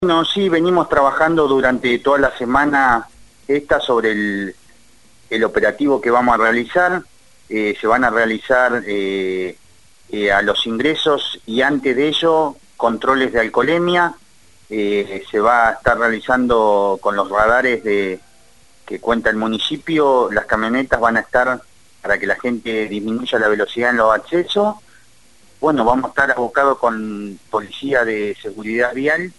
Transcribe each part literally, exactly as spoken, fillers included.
Bueno, sí, venimos trabajando durante toda la semana esta sobre el, el operativo que vamos a realizar. Eh, se van a realizar eh, eh, a los ingresos y antes de ello controles de alcoholemia. Eh, se va a estar realizando con los radares de, que cuenta el municipio. Las camionetas van a estar para que la gente disminuya la velocidad en los accesos. Bueno, vamos a estar abocados con policía de seguridad vial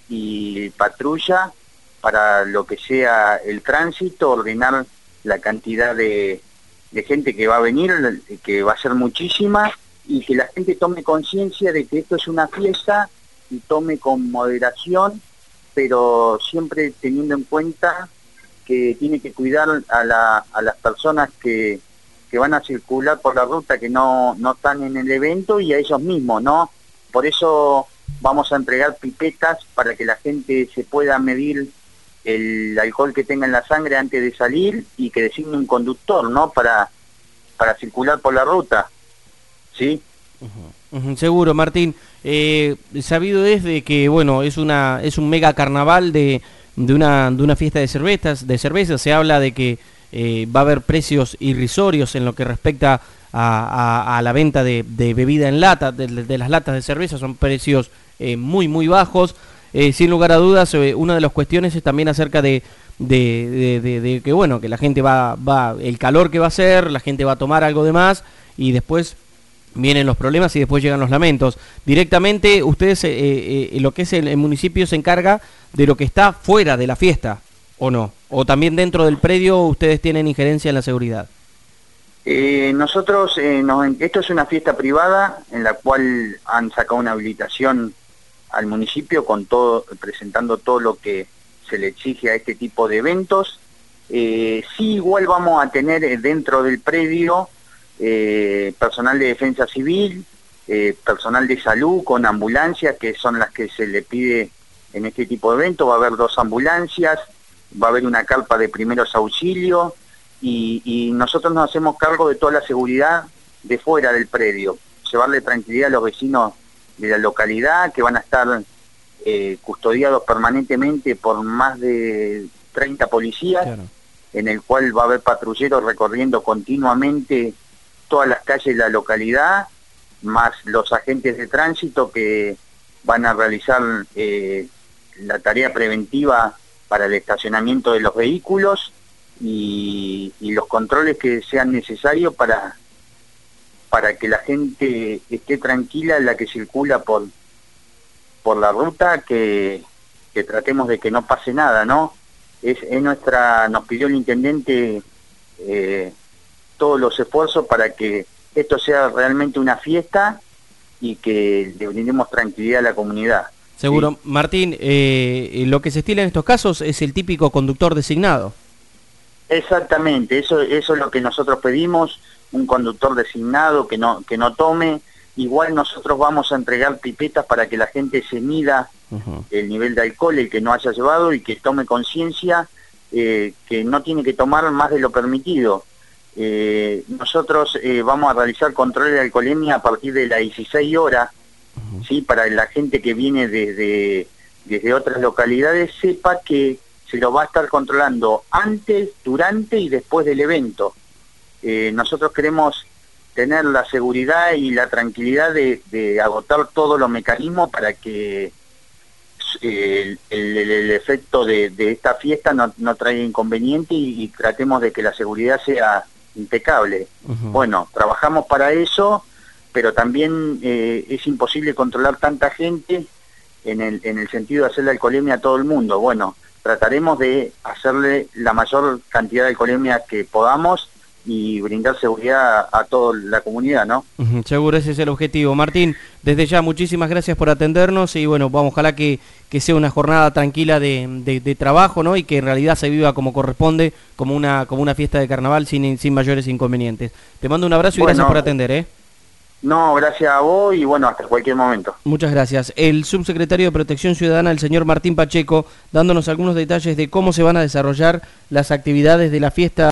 y patrulla para lo que sea el tránsito, ordenar la cantidad de, de gente que va a venir, que va a ser muchísima, y que la gente tome conciencia de que esto es una fiesta y tome con moderación, pero siempre teniendo en cuenta que tiene que cuidar a, la, a las personas que, que van a circular por la ruta, que no, no están en el evento, y a ellos mismos, ¿no? Por eso vamos a entregar pipetas para que la gente se pueda medir el alcohol que tenga en la sangre antes de salir y que designe un conductor, ¿no? Para, para circular por la ruta, ¿sí? Uh-huh. Uh-huh. Seguro, Martín. Eh, sabido es de que, bueno, es una es un mega carnaval de, de, una, de una fiesta de cervezas, de cerveza. Se habla de que eh, va a haber precios irrisorios en lo que respecta a, a, a la venta de, de bebida en lata, de, de las latas de cerveza. Son precios eh, muy, muy bajos. Eh, sin lugar a dudas, eh, una de las cuestiones es también acerca de, de, de, de, de que, bueno, que la gente va, va, el calor que va a hacer, la gente va a tomar algo de más y después vienen los problemas y después llegan los lamentos. Directamente, ustedes, eh, eh, lo que es el, el municipio se encarga de lo que está fuera de la fiesta, ¿o no? ¿O también dentro del predio ustedes tienen injerencia en la seguridad? Eh, nosotros, eh, nos, esto es una fiesta privada en la cual han sacado una habilitación al municipio con todo, presentando todo lo que se le exige a este tipo de eventos. Eh, sí, igual vamos a tener eh, dentro del predio eh, personal de defensa civil, eh, personal de salud con ambulancias, que son las que se le pide en este tipo de eventos. Va a haber dos ambulancias, va a haber una carpa de primeros auxilios, y, y nosotros nos hacemos cargo de toda la seguridad de fuera del predio, llevarle tranquilidad a los vecinos de la localidad, que van a estar eh, custodiados permanentemente por más de treinta policías, claro, en el cual va a haber patrulleros recorriendo continuamente todas las calles de la localidad, más los agentes de tránsito que van a realizar eh, la tarea preventiva para el estacionamiento de los vehículos y, y los controles que sean necesarios para para que la gente esté tranquila en la que circula por, por la ruta, que, que tratemos de que no pase nada, ¿no? Es, es nuestra, nos pidió el intendente eh, todos los esfuerzos para que esto sea realmente una fiesta y que le brindemos tranquilidad a la comunidad. Seguro. ¿Sí? Martín, eh, lo que se estila en estos casos es el típico conductor designado. Exactamente, eso, eso es lo que nosotros pedimos, un conductor designado que no, que no tome. Igual nosotros vamos a entregar pipetas para que la gente se mida uh-huh. el nivel de alcohol, el que no haya llevado, y que tome conciencia eh, que no tiene que tomar más de lo permitido. Eh, nosotros eh, vamos a realizar control de alcoholemia a partir de las dieciséis horas, uh-huh. ¿sí? Para la gente que viene desde, desde otras localidades sepa que se lo va a estar controlando antes, durante y después del evento. Eh, nosotros queremos tener la seguridad y la tranquilidad de, de agotar todos los mecanismos para que eh, el, el, el efecto de, de esta fiesta no, no traiga inconveniente y, y tratemos de que la seguridad sea impecable. Uh-huh. Bueno, trabajamos para eso, pero también eh, es imposible controlar tanta gente en el, en el sentido de hacer la alcoholemia a todo el mundo. Bueno, trataremos de hacerle la mayor cantidad de alcoholemia que podamos y brindar seguridad a, a toda la comunidad, ¿no? Uh-huh, seguro, ese es el objetivo. Martín, desde ya muchísimas gracias por atendernos y bueno, vamos, ojalá que, que sea una jornada tranquila de, de, de trabajo, ¿no? Y que en realidad se viva como corresponde, como una, como una fiesta de carnaval sin, sin mayores inconvenientes. Te mando un abrazo y bueno, gracias por atender, ¿eh? No, gracias a vos y bueno, hasta cualquier momento. Muchas gracias. El subsecretario de Protección Ciudadana, el señor Martín Pacheco, dándonos algunos detalles de cómo se van a desarrollar las actividades de la fiesta